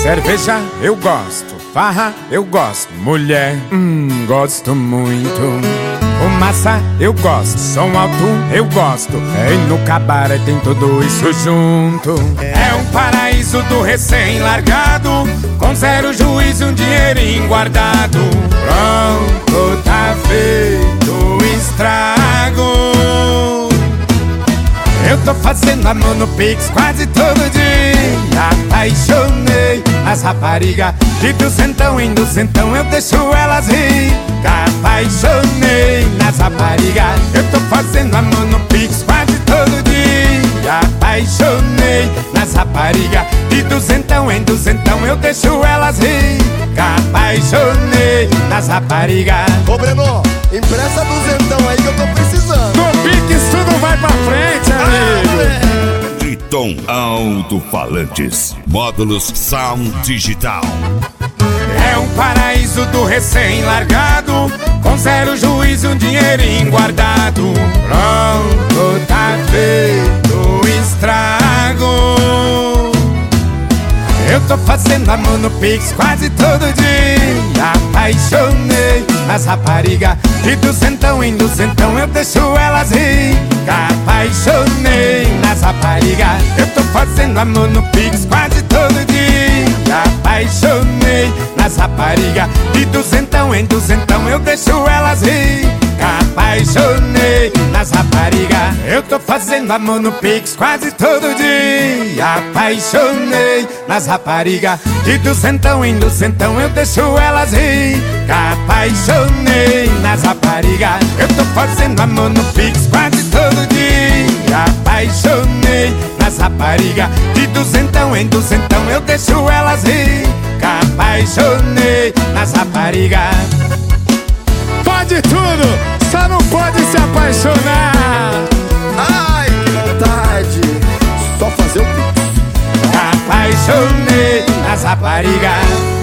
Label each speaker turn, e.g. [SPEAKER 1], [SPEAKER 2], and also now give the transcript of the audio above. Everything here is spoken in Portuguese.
[SPEAKER 1] Cerveja eu gosto, farra eu gosto, mulher, gosto muito. Fumaça eu gosto, som alto eu gosto, e no cabaré tem tudo isso junto. É um paraíso do recém-largado, com zero juízo, um dinheirinho guardado. Pronto, tá feito o estrago. Eu tô fazendo amor no Pix quase todo dia. Apaixonei as raparigas, de duzentão em duzentão eu deixo elas rir. Apaixonei nas raparigas, eu tô fazendo amor no Pix quase todo dia. Apaixonei nas raparigas, de duzentão em duzentão eu deixo elas rir. Apaixonei nas raparigas.
[SPEAKER 2] Ô Breno, empresta duzentão aí que eu tô precisando.
[SPEAKER 1] No Pix tudo vai pra frente, amigo.
[SPEAKER 3] Triton Alto-Falantes, módulos Sound Digital.
[SPEAKER 1] É um paraíso do recém-largado, com zero juízo, um dinheirinho guardado. Pronto, tá feito o estrago. Eu tô fazendo amor no Pix quase todo dia. Apaixonei nas raparigas, de duzentão em duzentão eu deixo elas rir. Apaixonei nas raparigas, eu tô fazendo amor no Pix quase todo dia. Apaixonei nas raparigas, de duzentão em duzentão eu deixo elas rir. Apaixonei nas raparigas, eu tô fazendo amor no Pix quase todo dia. Apaixonei nas raparigas, de duzentão em duzentão eu deixo elas rir. Apaixonei nas raparigas, eu tô fazendo amor no Pix quase todo dia. Apaixonei nas raparigas, de duzentão em duzentão eu deixo elas rir. Apaixonei nas raparigas. Pode tudo, só não pode se apaixonar.
[SPEAKER 2] Ai, que vontade, só fazer o Pix.
[SPEAKER 1] Apaixonei nas raparigas.